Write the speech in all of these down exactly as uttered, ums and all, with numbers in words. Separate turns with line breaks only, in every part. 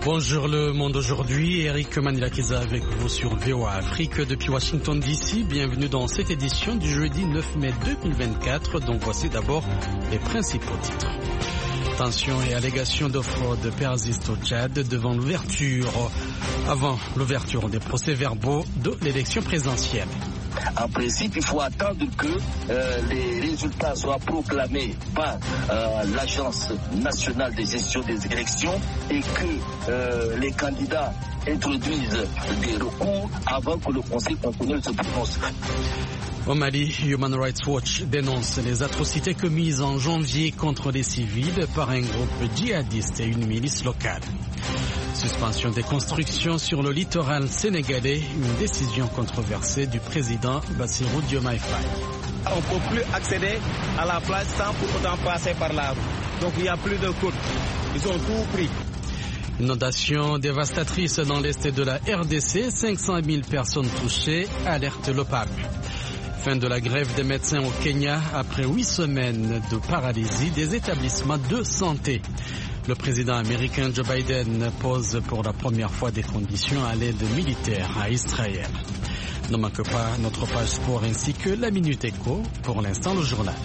Bonjour le monde aujourd'hui, Eric Manilakiza avec vous sur V O A Afrique depuis Washington D C. Bienvenue dans cette édition du jeudi neuf mai deux mille vingt-quatre, dont voici d'abord les principaux titres. Tensions et allégations de fraude persistent au Tchad devant l'ouverture, avant l'ouverture des procès-verbaux de l'élection présidentielle.
En principe, il faut attendre que euh, les résultats soient proclamés par euh, l'Agence nationale de gestion des élections et que euh, les candidats introduisent des recours avant que le Conseil constitutionnel se prononce.
Au Mali, Human Rights Watch dénonce les atrocités commises en janvier contre les civils par un groupe djihadiste et une milice locale. Suspension des constructions sur le littoral sénégalais, une décision controversée du président Bassirou Diomaye Faye.
On ne peut plus accéder à la plage sans pour autant passer par la route. Donc il n'y a plus de côte. Ils ont tout pris.
Inondation dévastatrice dans l'est de la R D C, cinq cent mille personnes touchées, alerte l'OPAM. Fin de la grève des médecins au Kenya après huit semaines de paralysie des établissements de santé. Le président américain Joe Biden pose pour la première fois des conditions à l'aide militaire à Israël. Ne manque pas notre page sport ainsi que la Minute Éco. Pour l'instant, le journal.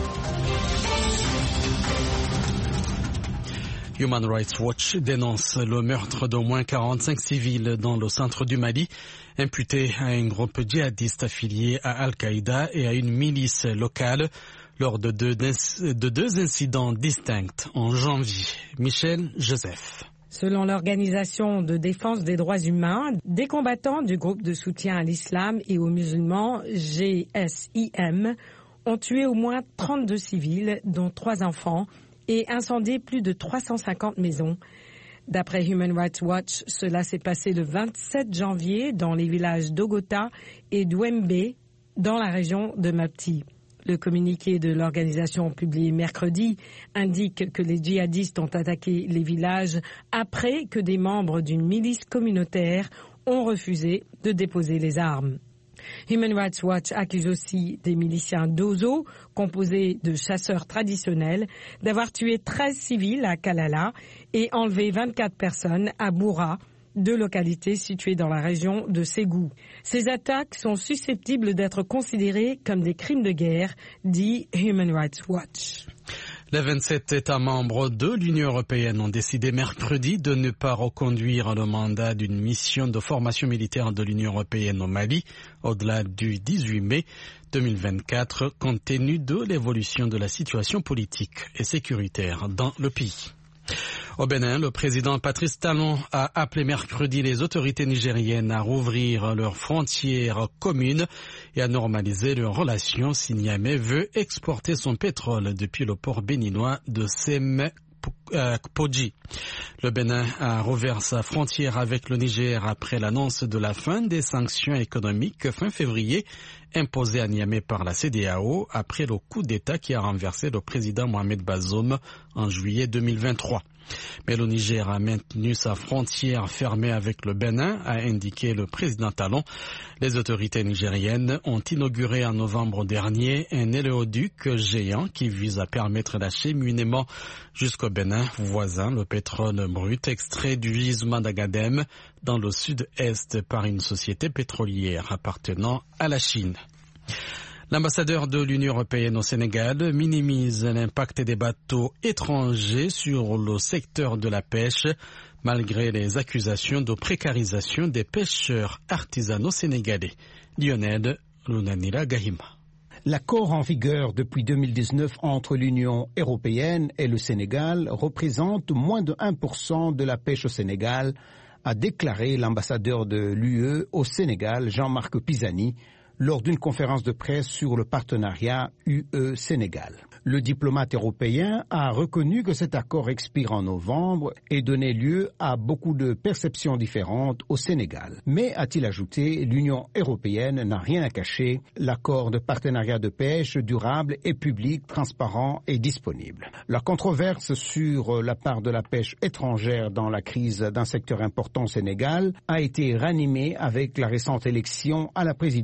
Human Rights Watch dénonce le meurtre d'au moins quarante-cinq civils dans le centre du Mali, imputé à un groupe djihadiste affilié à Al-Qaïda et à une milice locale lors de deux, de deux incidents distincts en janvier. Michel Joseph.
Selon l'Organisation de défense des droits humains, des combattants du groupe de soutien à l'islam et aux musulmans G S I M ont tué au moins trente-deux civils, dont trois enfants, et incendié plus de trois cent cinquante maisons. D'après Human Rights Watch, cela s'est passé le vingt-sept janvier dans les villages d'Ogota et d'Ouembe, dans la région de Mopti. Le communiqué de l'organisation publié mercredi indique que les djihadistes ont attaqué les villages après que des membres d'une milice communautaire ont refusé de déposer les armes. Human Rights Watch accuse aussi des miliciens d'Ozo, composés de chasseurs traditionnels, d'avoir tué treize civils à Kalala et enlevé vingt-quatre personnes à Boura, deux localités situées dans la région de Ségou. Ces attaques sont susceptibles d'être considérées comme des crimes de guerre, dit Human Rights Watch.
Les vingt-sept États membres de l'Union européenne ont décidé mercredi de ne pas reconduire le mandat d'une mission de formation militaire de l'Union européenne au Mali au-delà du dix-huit mai deux mille vingt-quatre, compte tenu de l'évolution de la situation politique et sécuritaire dans le pays. Au Bénin, le président Patrice Talon a appelé mercredi les autorités nigériennes à rouvrir leurs frontières communes et à normaliser leurs relations si Niamey veut exporter son pétrole depuis le port béninois de Sem Podji. Le Bénin a rouvert sa frontière avec le Niger après l'annonce de la fin des sanctions économiques fin février imposées à Niamey par la C E D E A O après le coup d'État qui a renversé le président Mohamed Bazoum en juillet deux mille vingt-trois. Mais le Niger a maintenu sa frontière fermée avec le Bénin, a indiqué le président Talon. Les autorités nigériennes ont inauguré en novembre dernier un éléoduc géant qui vise à permettre l'acheminement jusqu'au Bénin voisin, le pétrole brut extrait du gisement d'Agadem dans le sud-est par une société pétrolière appartenant à la Chine. L'ambassadeur de l'Union européenne au Sénégal minimise l'impact des bateaux étrangers sur le secteur de la pêche, malgré les accusations de précarisation des pêcheurs artisanaux sénégalais. Lionel Lunanila Gahima.
L'accord en vigueur depuis deux mille dix-neuf entre l'Union européenne et le Sénégal représente moins de un pour cent de la pêche au Sénégal, a déclaré l'ambassadeur de l'U E au Sénégal, Jean-Marc Pisani, lors d'une conférence de presse sur le partenariat U E-Sénégal. Le diplomate européen a reconnu que cet accord expire en novembre et donnait lieu à beaucoup de perceptions différentes au Sénégal. Mais, a-t-il ajouté, l'Union européenne n'a rien à cacher. L'accord de partenariat de pêche durable est public, transparent et disponible. La controverse sur la part de la pêche étrangère dans la crise d'un secteur important au Sénégal a été ranimée avec la récente élection à la présidence de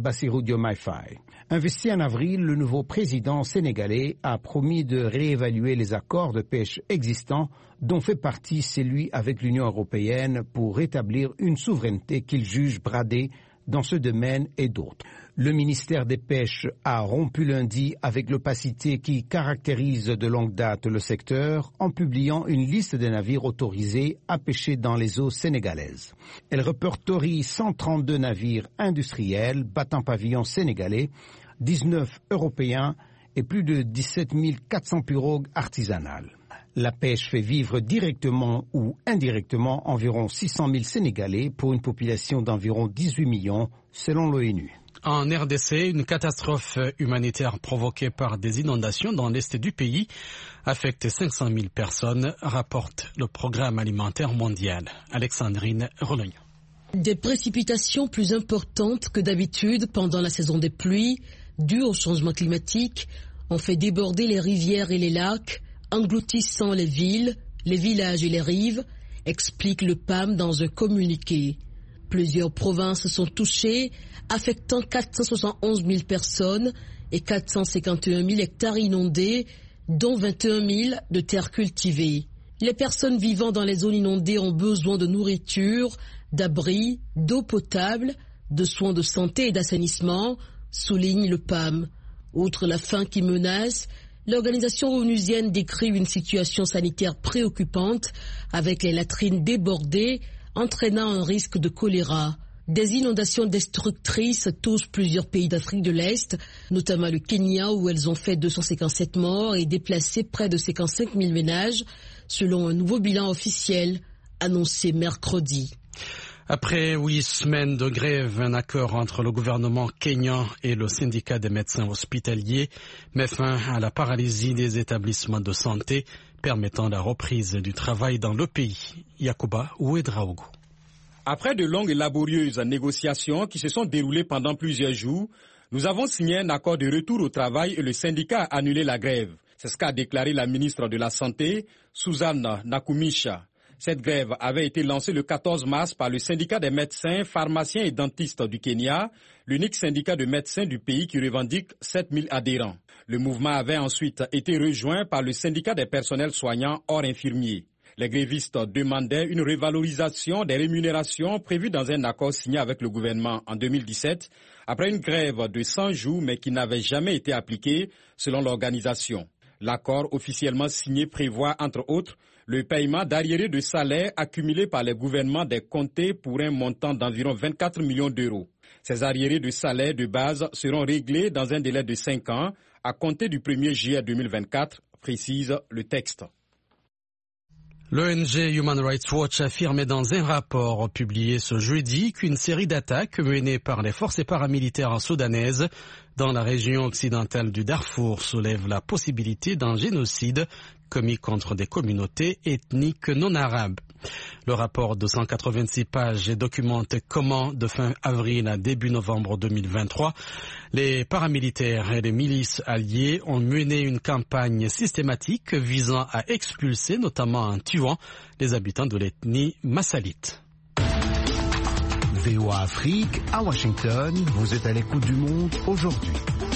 Bassirou Diomaye Faye. Investi en avril, le nouveau président sénégalais a promis de réévaluer les accords de pêche existants, dont fait partie celui avec l'Union européenne, pour rétablir une souveraineté qu'il juge bradée dans ce domaine et d'autres. Le ministère des Pêches a rompu lundi avec l'opacité qui caractérise de longue date le secteur en publiant une liste des navires autorisés à pêcher dans les eaux sénégalaises. Elle répertorie cent trente-deux navires industriels battant pavillon sénégalais, dix-neuf européens et plus de dix-sept mille quatre cents pirogues artisanales. La pêche fait vivre directement ou indirectement environ six cent mille Sénégalais pour une population d'environ dix-huit millions selon l'ONU.
En R D C, une catastrophe humanitaire provoquée par des inondations dans l'est du pays affecte cinq cent mille personnes, rapporte le Programme alimentaire mondial. Alexandrine Rologna.
Des précipitations plus importantes que d'habitude pendant la saison des pluies, dues au changement climatique, ont fait déborder les rivières et les lacs, engloutissant les villes, les villages et les rives, explique le P A M dans un communiqué. Plusieurs provinces sont touchées, affectant quatre cent soixante et onze mille personnes et quatre cent cinquante et un mille hectares inondés, dont vingt et un mille de terres cultivées. Les personnes vivant dans les zones inondées ont besoin de nourriture, d'abri, d'eau potable, de soins de santé et d'assainissement, souligne le P A M. Outre la faim qui menace, l'organisation onusienne décrit une situation sanitaire préoccupante avec les latrines débordées, entraînant un risque de choléra. Des inondations destructrices touchent plusieurs pays d'Afrique de l'Est, notamment le Kenya où elles ont fait deux cent cinquante-sept morts et déplacé près de cinquante-cinq mille ménages, selon un nouveau bilan officiel annoncé mercredi.
Après huit semaines de grève, un accord entre le gouvernement kényan et le syndicat des médecins hospitaliers met fin à la paralysie des établissements de santé permettant la reprise du travail dans le pays. Yacouba Ouedraogo.
Après de longues et laborieuses négociations qui se sont déroulées pendant plusieurs jours, nous avons signé un accord de retour au travail et le syndicat a annulé la grève. C'est ce qu'a déclaré la ministre de la Santé, Suzanne Nakumisha. Cette grève avait été lancée le quatorze mars par le syndicat des médecins, pharmaciens et dentistes du Kenya, l'unique syndicat de médecins du pays qui revendique sept mille adhérents. Le mouvement avait ensuite été rejoint par le syndicat des personnels soignants hors infirmiers. Les grévistes demandaient une revalorisation des rémunérations prévues dans un accord signé avec le gouvernement en deux mille dix-sept, après une grève de cent jours mais qui n'avait jamais été appliquée selon l'organisation. L'accord officiellement signé prévoit, entre autres, le paiement d'arriérés de salaire accumulés par les gouvernements des comtés pour un montant d'environ vingt-quatre millions d'euros. Ces arriérés de salaire de base seront réglés dans un délai de cinq ans à compter du premier juillet deux mille vingt-quatre, précise le texte.
L'O N G Human Rights Watch affirmait dans un rapport publié ce jeudi qu'une série d'attaques menées par les forces paramilitaires soudanaises dans la région occidentale du Darfour soulève la possibilité d'un génocide commis contre des communautés ethniques non arabes. Le rapport de cent quatre-vingt-six pages documente comment, de fin avril à début novembre deux mille vingt-trois, les paramilitaires et les milices alliées ont mené une campagne systématique visant à expulser, notamment en tuant, les habitants de l'ethnie massalite.
V O A Afrique, à Washington, vous êtes à l'écoute du monde aujourd'hui.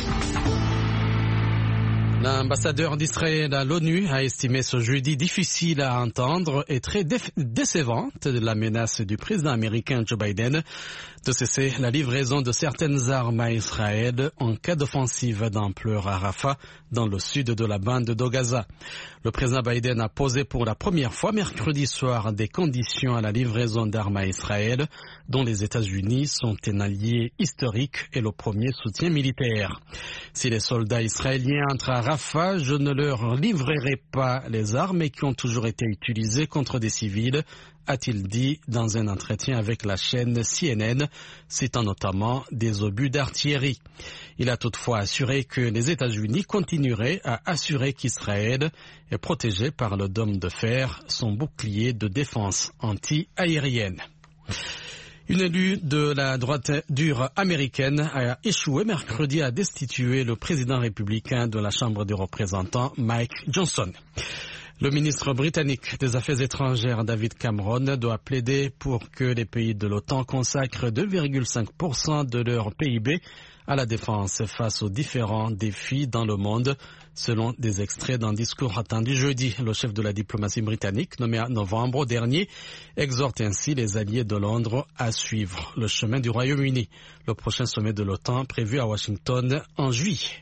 L'ambassadeur d'Israël à l'ONU a estimé ce jeudi difficile à entendre et très décevante la menace du président américain Joe Biden de cesser la livraison de certaines armes à Israël en cas d'offensive d'ampleur à Rafah, dans le sud de la bande de Gaza. Le président Biden a posé pour la première fois mercredi soir des conditions à la livraison d'armes à Israël, dont les États-Unis sont un allié historique et le premier soutien militaire. Si les soldats israéliens entrent à Rafah, je ne leur livrerai pas les armes qui ont toujours été utilisées contre des civils, a-t-il dit dans un entretien avec la chaîne C N N, citant notamment des obus d'artillerie. Il a toutefois assuré que les États-Unis continueraient à assurer qu'Israël est protégé par le dôme de fer, son bouclier de défense anti-aérienne. Une élue de la droite dure américaine a échoué mercredi à destituer le président républicain de la Chambre des représentants, Mike Johnson. Le ministre britannique des Affaires étrangères David Cameron doit plaider pour que les pays de l'OTAN consacrent deux virgule cinq pour cent de leur P I B à la défense face aux différents défis dans le monde. Selon des extraits d'un discours attendu jeudi, le chef de la diplomatie britannique, nommé en novembre dernier, exhorte ainsi les alliés de Londres à suivre le chemin du Royaume-Uni. Le prochain sommet de l'OTAN prévu à Washington en juillet.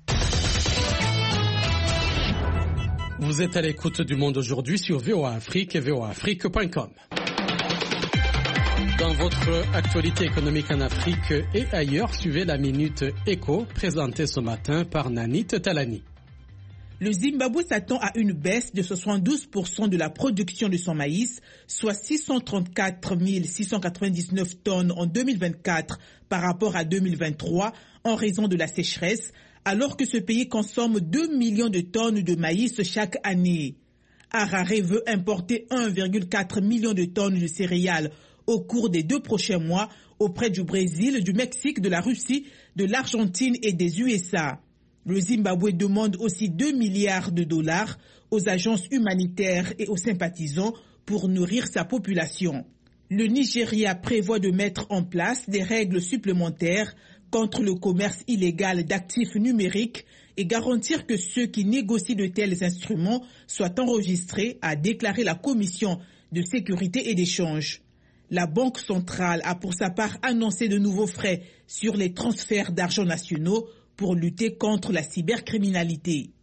Vous êtes à l'écoute du Monde aujourd'hui sur V O A Afrique et V O A Afrique point com. Dans votre actualité économique en Afrique et ailleurs, suivez la Minute Éco présentée ce matin par Nanit Talani.
Le Zimbabwe s'attend à une baisse de soixante-douze pour cent de la production de son maïs, soit six cent trente-quatre mille six cent quatre-vingt-dix-neuf tonnes en deux mille vingt-quatre par rapport à deux mille vingt-trois en raison de la sécheresse, alors que ce pays consomme deux millions de tonnes de maïs chaque année. Harare veut importer un virgule quatre million de tonnes de céréales au cours des deux prochains mois auprès du Brésil, du Mexique, de la Russie, de l'Argentine et des U S A. Le Zimbabwe demande aussi deux milliards de dollars aux agences humanitaires et aux sympathisants pour nourrir sa population. Le Nigeria prévoit de mettre en place des règles supplémentaires contre le commerce illégal d'actifs numériques et garantir que ceux qui négocient de tels instruments soient enregistrés, a déclaré la Commission de sécurité et d'échange. La Banque centrale a pour sa part annoncé de nouveaux frais sur les transferts d'argent nationaux pour lutter contre la cybercriminalité.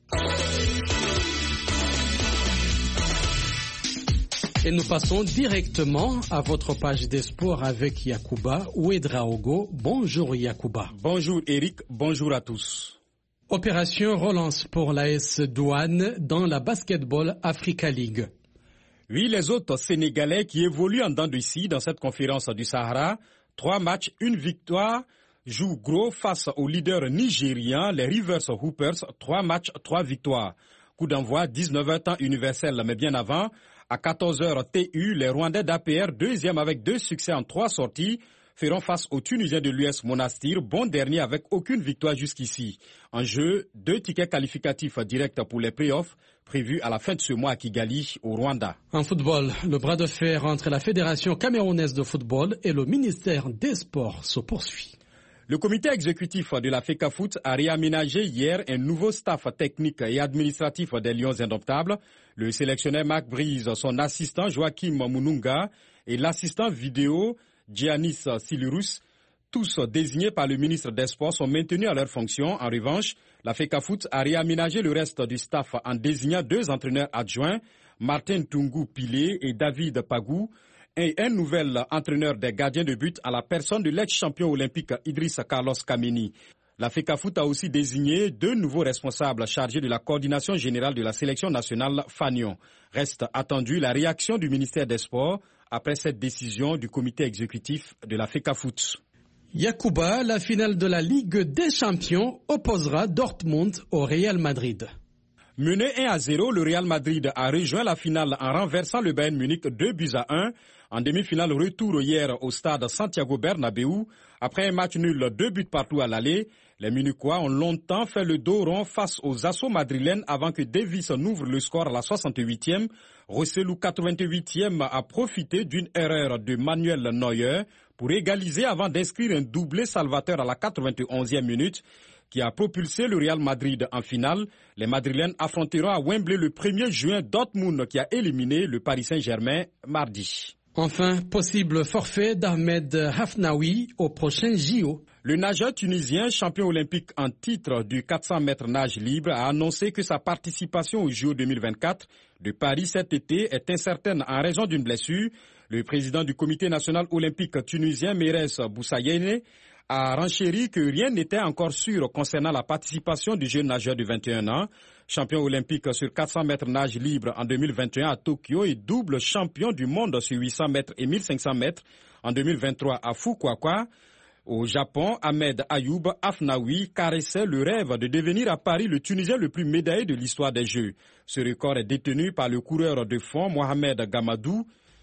Et nous passons directement à votre page des sports avec Yacouba Ouedraogo. Bonjour Yacouba.
Bonjour Eric, bonjour à tous.
Opération relance pour l'A S Douane dans la Basketball Africa League.
Oui, les autres Sénégalais qui évoluent en dents de scie dans cette conférence du Sahara, trois matchs, une victoire, jouent gros face aux leaders nigérians, les Rivers Hoopers, trois matchs, trois victoires. Coup d'envoi, dix-neuf heures temps universel, mais bien avant. À quatorze heures T U, les Rwandais d'A P R, deuxième avec deux succès en trois sorties, feront face aux Tunisiens de l'U S Monastir, bon dernier avec aucune victoire jusqu'ici. En jeu, deux tickets qualificatifs directs pour les playoffs, prévus à la fin de ce mois à Kigali, au Rwanda.
En football, le bras de fer entre la Fédération camerounaise de football et le ministère des Sports se poursuit.
Le comité exécutif de la FECAFOOT a réaménagé hier un nouveau staff technique et administratif des Lions Indomptables. Le sélectionneur Marc Brise, son assistant Joachim Moununga et l'assistant vidéo Giannis Silurus, tous désignés par le ministre des Sports, sont maintenus à leur fonction. En revanche, la FECAFOOT a réaménagé le reste du staff en désignant deux entraîneurs adjoints, Martin Tungu Pilé et David Pagou, et un nouvel entraîneur des gardiens de but à la personne de l'ex-champion olympique Idriss Carlos Kameni. La FECAFOOT a aussi désigné deux nouveaux responsables chargés de la coordination générale de la sélection nationale Fanion. Reste attendue la réaction du ministère des Sports après cette décision du comité exécutif de la FECAFOOT.
Yacouba, la finale de la Ligue des Champions opposera Dortmund au Real Madrid.
Mené un à zéro, le Real Madrid a rejoint la finale en renversant le Bayern Munich deux buts à un. En demi-finale retour hier au stade Santiago Bernabéu. Après un match nul, deux buts partout à l'aller, les Munichois ont longtemps fait le dos rond face aux assauts madrilènes avant que Davis n'ouvre le score à la soixante-huitième. Rossellou, quatre-vingt-huitième, a profité d'une erreur de Manuel Neuer pour égaliser avant d'inscrire un doublé salvateur à la quatre-vingt-onzième minute qui a propulsé le Real Madrid en finale. Les Madrilènes affronteront à Wembley le premier juin Dortmund qui a éliminé le Paris Saint-Germain mardi.
Enfin, possible forfait d'Ahmed Hafnaoui au prochain J O.
Le nageur tunisien, champion olympique en titre du quatre cents mètres nage libre, a annoncé que sa participation aux J O deux mille vingt-quatre de Paris cet été est incertaine en raison d'une blessure. Le président du comité national olympique tunisien, Meres Boussayene, a renchéri que rien n'était encore sûr concernant la participation du jeune nageur de vingt et un ans. Champion olympique sur quatre cents mètres nage libre en deux mille vingt et un à Tokyo et double champion du monde sur huit cents mètres et mille cinq cents mètres en deux mille vingt-trois à Fukuoka. Au Japon, Ahmed Ayoub Hafnaoui caressait le rêve de devenir à Paris le Tunisien le plus médaillé de l'histoire des Jeux. Ce record est détenu par le coureur de fond Mohamed Gamadou.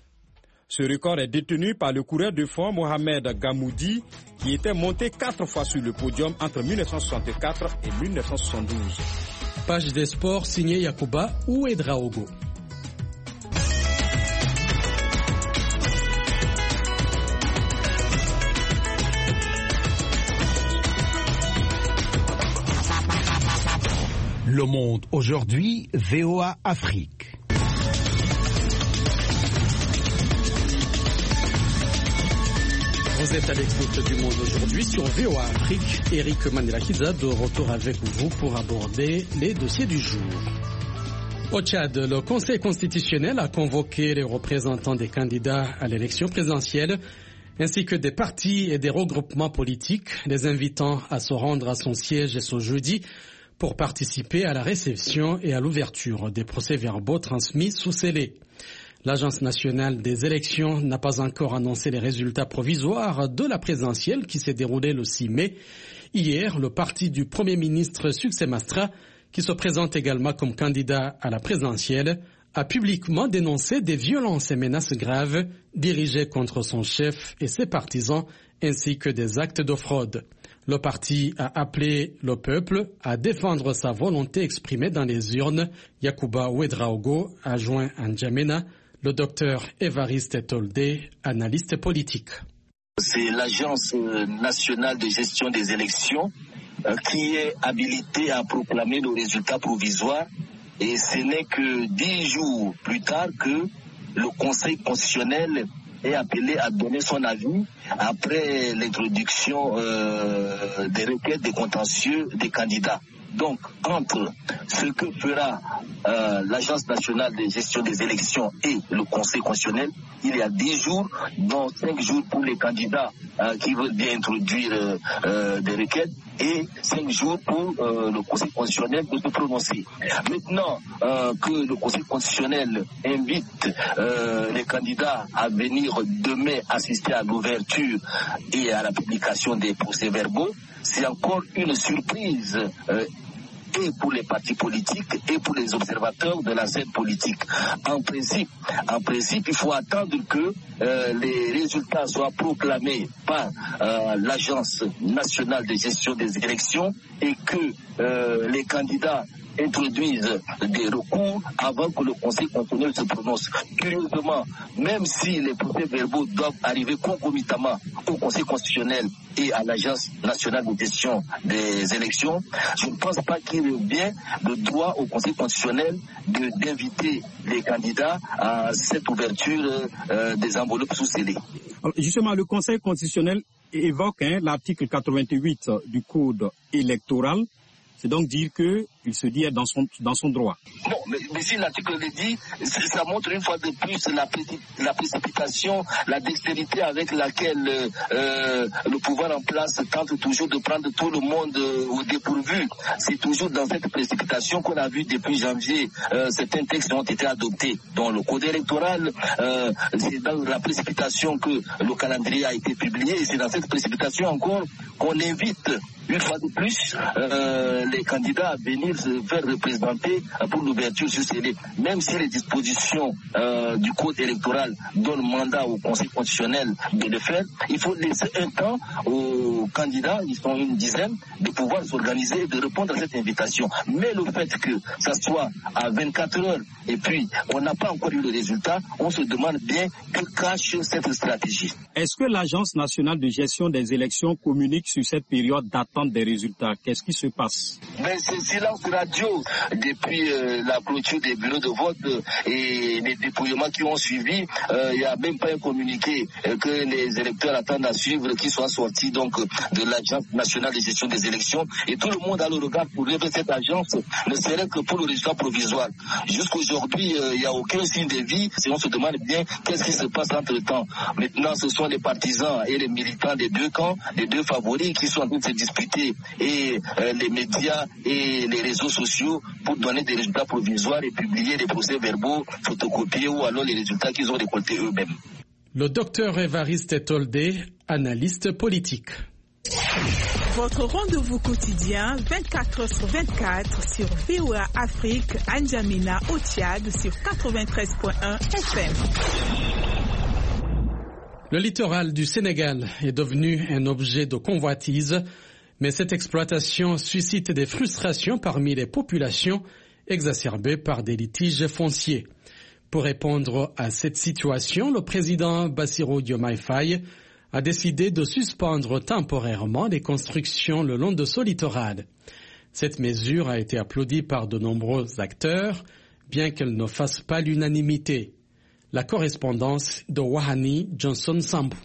Ce record est détenu par le coureur de fond Mohamed Gamoudi qui était monté quatre fois sur le podium entre mille neuf cent soixante-quatre et mille neuf cent soixante-douze.
Page des sports signée Yacouba Ouedraogo.
Le Monde aujourd'hui, V O A Afrique.
Vous êtes à l'écoute du Monde aujourd'hui sur V O A Afrique. Eric Mandela-Kiza de retour avec vous pour aborder les dossiers du jour. Au Tchad, le Conseil constitutionnel a convoqué les représentants des candidats à l'élection présidentielle ainsi que des partis et des regroupements politiques, les invitant à se rendre à son siège ce jeudi pour participer à la réception et à l'ouverture des procès-verbaux transmis sous scellé. L'Agence nationale des élections n'a pas encore annoncé les résultats provisoires de la présidentielle qui s'est déroulée le six mai. Hier, le parti du Premier ministre Succès Mastra, qui se présente également comme candidat à la présidentielle, a publiquement dénoncé des violences et menaces graves dirigées contre son chef et ses partisans, ainsi que des actes de fraude. Le parti a appelé le peuple à défendre sa volonté exprimée dans les urnes. Yacouba Ouedraogo a joint à N'Djamena le docteur Évariste Toldé, analyste politique.
C'est l'Agence nationale de gestion des élections euh, qui est habilitée à proclamer le résultat provisoire, et ce n'est que dix jours plus tard que le Conseil constitutionnel est appelé à donner son avis après l'introduction euh, des requêtes de contentieux des candidats. Donc, entre ce que fera euh, l'Agence nationale de gestion des élections et le Conseil constitutionnel, il y a dix jours, dont cinq jours pour les candidats euh, qui veulent bien introduire euh, euh, des requêtes, et cinq jours pour euh, le Conseil constitutionnel de se prononcer. Maintenant euh, que le Conseil constitutionnel invite euh, les candidats à venir demain assister à l'ouverture et à la publication des procès-verbaux, c'est encore une surprise euh, et pour les partis politiques et pour les observateurs de la scène politique. En principe, en principe, il faut attendre que euh, les résultats soient proclamés par euh, l'Agence nationale de gestion des élections et que euh, les candidats introduisent des recours avant que le Conseil constitutionnel se prononce. Curieusement, même si les procès-verbaux doivent arriver concomitamment au Conseil constitutionnel et à l'Agence nationale de gestion des élections, je ne pense pas qu'il revient de droit au Conseil constitutionnel de, d'inviter les candidats à cette ouverture euh, des enveloppes sous scellé.
Justement, le Conseil constitutionnel évoque hein, l'article quatre-vingt-huit du Code électoral. C'est donc dire qu'il se dit dans son, dans son droit.
Non, mais, mais si l'article le dit, ça montre une fois de plus la, la précipitation, la dextérité avec laquelle euh, le pouvoir en place tente toujours de prendre tout le monde euh, au dépourvu. C'est toujours dans cette précipitation qu'on a vu depuis janvier, euh, certains textes ont été adoptés. Dans le code électoral, euh, c'est dans la précipitation que le calendrier a été publié, et c'est dans cette précipitation encore qu'on invite une fois de plus euh, les candidats à venir se faire représenter pour l'ouverture sur scellé. Même si les dispositions euh, du code électoral donnent mandat au Conseil constitutionnel de le faire, il faut laisser un temps aux candidats, ils sont une dizaine, de pouvoir s'organiser et de répondre à cette invitation. Mais le fait que ça soit à vingt-quatre heures et puis on n'a pas encore eu le résultat, on se demande bien que cache cette stratégie.
Est-ce que l'Agence nationale de gestion des élections communique sur cette période d'attente des résultats? Qu'est-ce qui se passe?
Ben, c'est silence radio depuis euh, la clôture des bureaux de vote euh, et les dépouillements qui ont suivi. Euh, il n'y a même pas un communiqué euh, que les électeurs attendent à suivre qui soit sorti donc euh, de l'Agence nationale de gestion des élections. Et tout le monde a le regard pour lever cette agence, ne serait que pour le résultat provisoire. Jusqu'aujourd'hui, euh, il n'y a aucun signe de vie. Et on se demande bien qu'est-ce qui se passe entre-temps. Maintenant, ce sont les partisans et les militants des deux camps, des deux favoris qui sont en train de se disputer, et euh, les médias et les réseaux sociaux pour donner des résultats provisoires et publier des procès-verbaux photocopiés ou alors les résultats qu'ils ont récoltés eux-mêmes.
Le docteur Évariste Toldé, analyste politique.
Votre rendez-vous quotidien vingt-quatre heures sur vingt-quatre sur V O A Afrique, à N'Djamena au Tchad sur quatre-vingt-treize virgule un F M.
Le littoral du Sénégal est devenu un objet de convoitise. Mais cette exploitation suscite des frustrations parmi les populations, exacerbées par des litiges fonciers. Pour répondre à cette situation, le président Bassirou Diomaye Faye a décidé de suspendre temporairement les constructions le long de ce littoral. Cette mesure a été applaudie par de nombreux acteurs, bien qu'elle ne fasse pas l'unanimité. La correspondance de Wahani Johnson Sambou.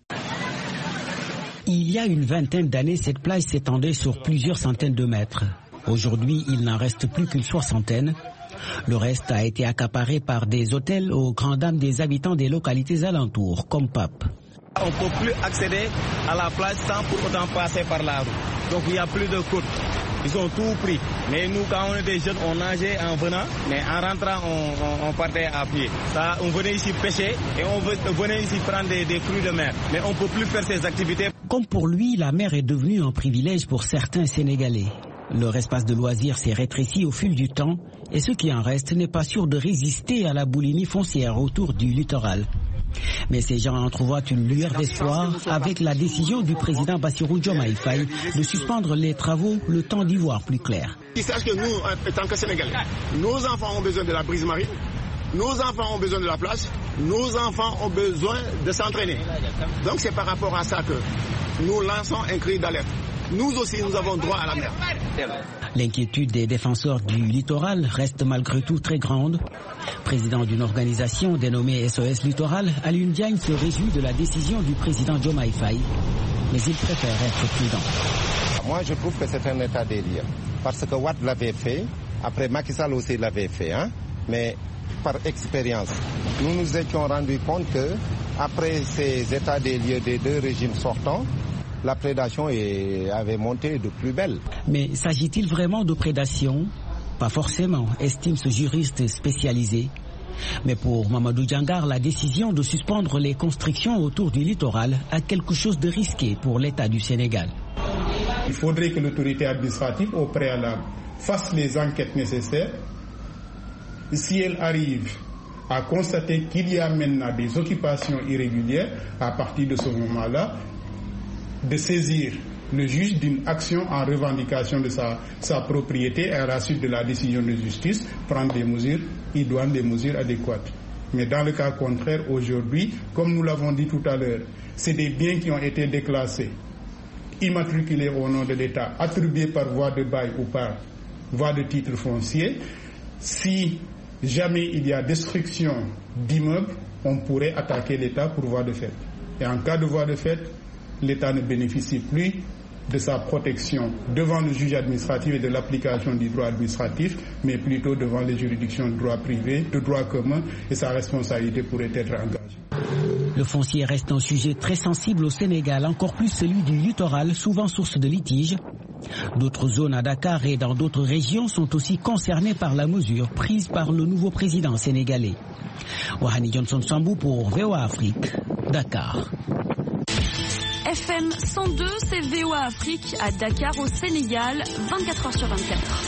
Il y a une vingtaine d'années, cette plage s'étendait sur plusieurs centaines de mètres. Aujourd'hui, il n'en reste plus qu'une soixantaine. Le reste a été accaparé par des hôtels aux grandes dames des habitants des localités alentours, comme Pape.
On ne peut plus accéder à la plage sans pour autant passer par la route. Donc il n'y a plus de côtes. Ils ont tout pris. Mais nous, quand on était jeunes, on nageait en venant, mais en rentrant, on, on, on partait à pied. Ça, on venait ici pêcher et on venait ici prendre des, des fruits de mer. Mais on ne peut plus faire ces activités.
Comme pour lui, la mer est devenue un privilège pour certains Sénégalais. Leur espace de loisirs s'est rétréci au fil du temps et ce qui en reste n'est pas sûr de résister à la boulimie foncière autour du littoral. Mais ces gens entrevoient une lueur d'espoir avec la décision du président Bassirou Diomaye Faye de suspendre les travaux le temps d'y voir plus clair.
Ils sachent que nous, en tant que Sénégalais, nos enfants ont besoin de la brise marine, nos enfants ont besoin de la plage, nos enfants ont besoin de s'entraîner. Donc c'est par rapport à ça que nous lançons un cri d'alerte. Nous aussi, nous avons droit à la mer.
L'inquiétude des défenseurs du littoral reste malgré tout très grande. Président d'une organisation dénommée S O S Littoral, Alioune Diagne se réjouit de la décision du président Diomaye Faye, mais il préfère être prudent.
Moi, je trouve que c'est un état des lieux, parce que Wade l'avait fait, après Macky Sall aussi l'avait fait, hein, mais par expérience. Nous nous étions rendus compte que après ces états des lieux des deux régimes sortants, la prédation est, avait monté de plus belle.
Mais s'agit-il vraiment de prédation? Pas forcément, estime ce juriste spécialisé. Mais pour Mamadou Djangar, la décision de suspendre les constructions autour du littoral a quelque chose de risqué pour l'État du Sénégal.
Il faudrait que l'autorité administrative, au préalable, fasse les enquêtes nécessaires. Si elle arrive à constater qu'il y a maintenant des occupations irrégulières, à partir de ce moment-là, de saisir le juge d'une action en revendication de sa, sa propriété et à la suite de la décision de justice, prendre des mesures idoines, des mesures adéquates. Mais dans le cas contraire, aujourd'hui, comme nous l'avons dit tout à l'heure, c'est des biens qui ont été déclassés, immatriculés au nom de l'État, attribués par voie de bail ou par voie de titre foncier. Si jamais il y a destruction d'immeubles, on pourrait attaquer l'État pour voie de fait. Et en cas de voie de fait, l'État ne bénéficie plus de sa protection devant le juge administratif et de l'application du droit administratif, mais plutôt devant les juridictions de droit privé, de droit commun, et sa responsabilité pourrait être engagée.
Le foncier reste un sujet très sensible au Sénégal, encore plus celui du littoral, souvent source de litiges. D'autres zones à Dakar et dans d'autres régions sont aussi concernées par la mesure prise par le nouveau président sénégalais. Wahani Johnson Sambou pour V O A Afrique, Dakar.
F M cent deux, c'est V O A Afrique à Dakar au Sénégal, vingt-quatre heures sur vingt-quatre.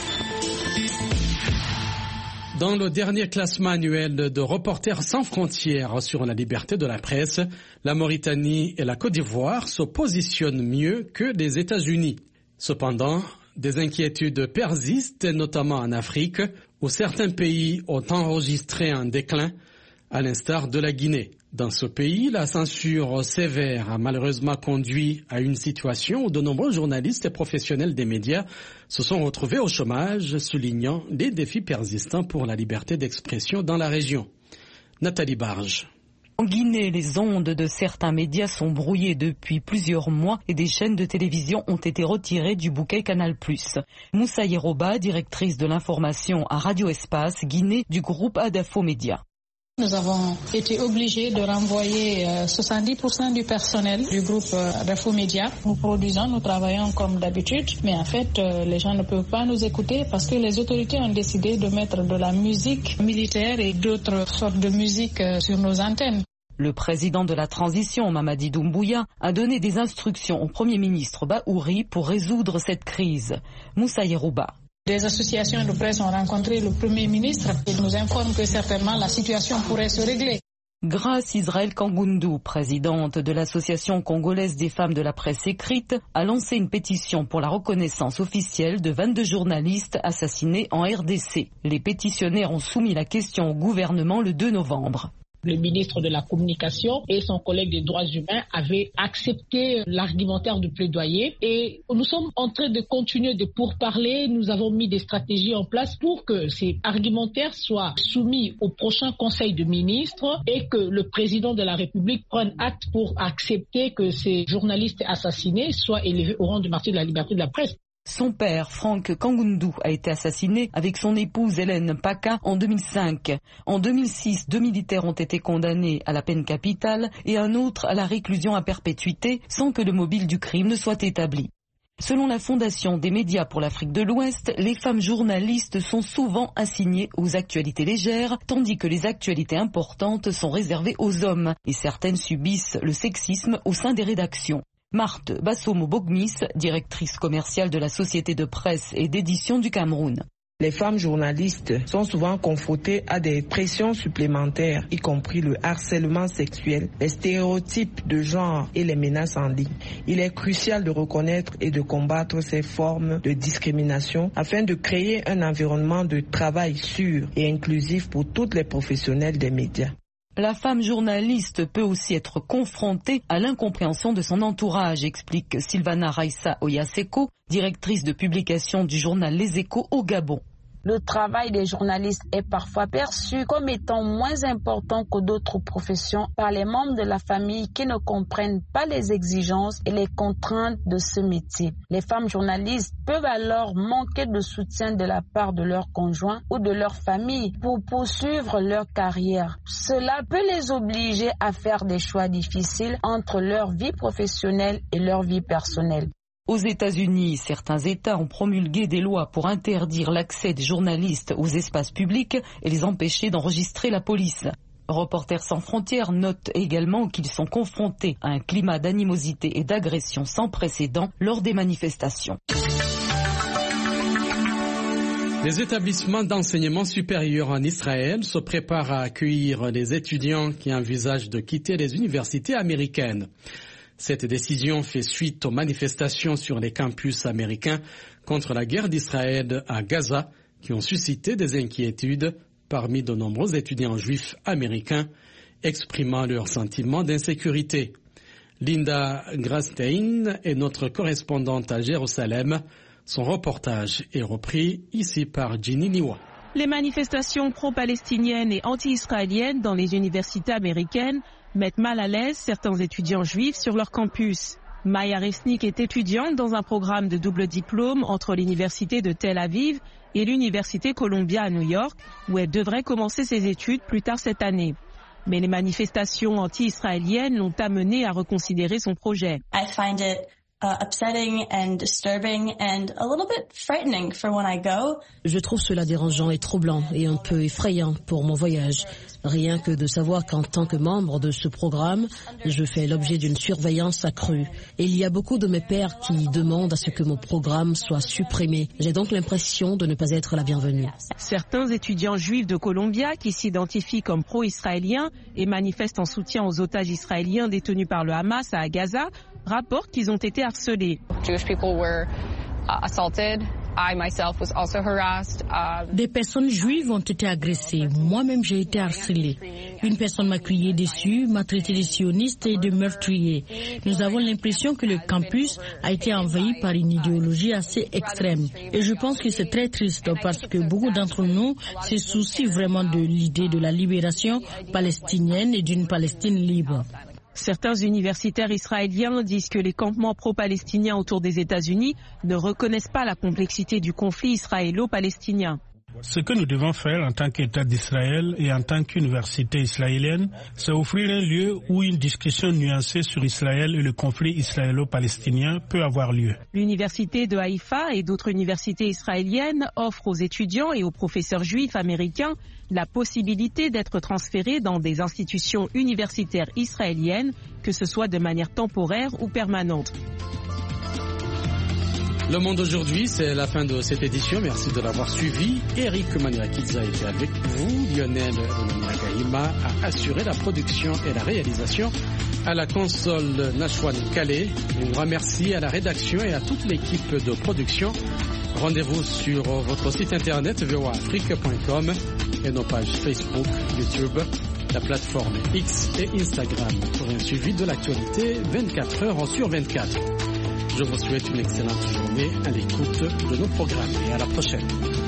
Dans le dernier classement annuel de Reporters sans frontières sur la liberté de la presse, la Mauritanie et la Côte d'Ivoire se positionnent mieux que les États-Unis. Cependant, des inquiétudes persistent, notamment en Afrique, où certains pays ont enregistré un déclin, à l'instar de la Guinée. Dans ce pays, la censure sévère a malheureusement conduit à une situation où de nombreux journalistes et professionnels des médias se sont retrouvés au chômage, soulignant les défis persistants pour la liberté d'expression dans la région. Nathalie Barge.
En Guinée, les ondes de certains médias sont brouillées depuis plusieurs mois et des chaînes de télévision ont été retirées du bouquet Canal plus. Moussa Yeroba, directrice de l'information à Radio Espace Guinée du groupe Adafo Média.
Nous avons été obligés de renvoyer soixante-dix pour cent du personnel du groupe Adafo Média. Nous produisons, nous travaillons comme d'habitude, mais en fait, les gens ne peuvent pas nous écouter parce que les autorités ont décidé de mettre de la musique militaire et d'autres sortes de musique sur nos antennes.
Le président de la transition, Mamadi Doumbouya, a donné des instructions au Premier ministre Bahouri pour résoudre cette crise. Moussa Yerouba.
Des associations de presse ont rencontré le Premier ministre et nous informent que certainement la situation pourrait se régler.
Grâce Israël Kangoundou, présidente de l'Association congolaise des femmes de la presse écrite, a lancé une pétition pour la reconnaissance officielle de vingt-deux journalistes assassinés en R D C. Les pétitionnaires ont soumis la question au gouvernement le deux novembre.
Le ministre de la Communication et son collègue des droits humains avaient accepté l'argumentaire du plaidoyer et nous sommes en train de continuer de pourparler. Nous avons mis des stratégies en place pour que ces argumentaires soient soumis au prochain Conseil de ministres et que le président de la République prenne acte pour accepter que ces journalistes assassinés soient élevés au rang du martyr de la liberté de la presse.
Son père, Franck Kangoundou, a été assassiné avec son épouse Hélène Paka en deux mille cinq. En deux mille six, deux militaires ont été condamnés à la peine capitale et un autre à la réclusion à perpétuité sans que le mobile du crime ne soit établi. Selon la Fondation des médias pour l'Afrique de l'Ouest, les femmes journalistes sont souvent assignées aux actualités légères, tandis que les actualités importantes sont réservées aux hommes et certaines subissent le sexisme au sein des rédactions. Marthe Bassomo-Bogmis, directrice commerciale de la Société de presse et d'édition du Cameroun.
Les femmes journalistes sont souvent confrontées à des pressions supplémentaires, y compris le harcèlement sexuel, les stéréotypes de genre et les menaces en ligne. Il est crucial de reconnaître et de combattre ces formes de discrimination afin de créer un environnement de travail sûr et inclusif pour toutes les professionnels des médias.
La femme journaliste peut aussi être confrontée à l'incompréhension de son entourage, explique Sylvana Raissa Oyaseko, directrice de publication du journal Les Échos au Gabon.
Le travail des journalistes est parfois perçu comme étant moins important que d'autres professions par les membres de la famille qui ne comprennent pas les exigences et les contraintes de ce métier. Les femmes journalistes peuvent alors manquer de soutien de la part de leurs conjoints ou de leur famille pour poursuivre leur carrière. Cela peut les obliger à faire des choix difficiles entre leur vie professionnelle et leur vie personnelle.
Aux États-Unis, certains États ont promulgué des lois pour interdire l'accès des journalistes aux espaces publics et les empêcher d'enregistrer la police. Reporters sans frontières notent également qu'ils sont confrontés à un climat d'animosité et d'agression sans précédent lors des manifestations.
Les établissements d'enseignement supérieur en Israël se préparent à accueillir les étudiants qui envisagent de quitter les universités américaines. Cette décision fait suite aux manifestations sur les campus américains contre la guerre d'Israël à Gaza qui ont suscité des inquiétudes parmi de nombreux étudiants juifs américains exprimant leur sentiment d'insécurité. Linda Grastein est notre correspondante à Jérusalem. Son reportage est repris ici par Ginny Niwa.
Les manifestations pro-palestiniennes et anti-israéliennes dans les universités américaines mettent mal à l'aise certains étudiants juifs sur leur campus. Maya Resnick est étudiante dans un programme de double diplôme entre l'université de Tel Aviv et l'université Columbia à New York, où elle devrait commencer ses études plus tard cette année. Mais les manifestations anti-israéliennes l'ont amenée à reconsidérer son projet.
I find it Uh, upsetting and disturbing and a little bit frightening for when I go.
Je trouve cela dérangeant et troublant et un peu effrayant pour mon voyage. Rien que de savoir qu'en tant que membre de ce programme, je fais l'objet d'une surveillance accrue. Et il y a beaucoup de mes pairs qui demandent à ce que mon programme soit supprimé. J'ai donc l'impression de ne pas être la bienvenue.
Certains étudiants juifs de Columbia qui s'identifient comme pro-israéliens et manifestent en soutien aux otages israéliens détenus par le Hamas à Gaza rapportent qu'ils ont été harcelés.
Jewish people were uh, assaulted. I myself was also harassed. Uh,
Des personnes juives ont été agressées. Moi-même, j'ai été harcelée. Une personne m'a crié dessus, m'a traité de sioniste et de meurtrier. Nous avons l'impression que le campus a été envahi par une idéologie assez extrême. Et je pense que c'est très triste parce que beaucoup d'entre nous se soucient vraiment de l'idée de la libération palestinienne et d'une Palestine libre.
Certains universitaires israéliens disent que les campements pro-palestiniens autour des États-Unis ne reconnaissent pas la complexité du conflit israélo-palestinien.
Ce que nous devons faire en tant qu'État d'Israël et en tant qu'université israélienne, c'est offrir un lieu où une discussion nuancée sur Israël et le conflit israélo-palestinien peut avoir lieu.
L'université de Haïfa et d'autres universités israéliennes offrent aux étudiants et aux professeurs juifs américains la possibilité d'être transférés dans des institutions universitaires israéliennes, que ce soit de manière temporaire ou permanente.
Le Monde aujourd'hui, c'est la fin de cette édition. Merci de l'avoir suivi. Eric Maniakidze a été avec vous. Lionel Nagaïma a assuré la production et la réalisation. À la console, Nashwan Calais. Un grand merci à la rédaction et à toute l'équipe de production. Rendez-vous sur votre site internet v o a afrique point com et nos pages Facebook, YouTube, la plateforme X et Instagram pour un suivi de l'actualité vingt-quatre heures sur vingt-quatre. Je vous souhaite une excellente journée à l'écoute de nos programmes et à la prochaine.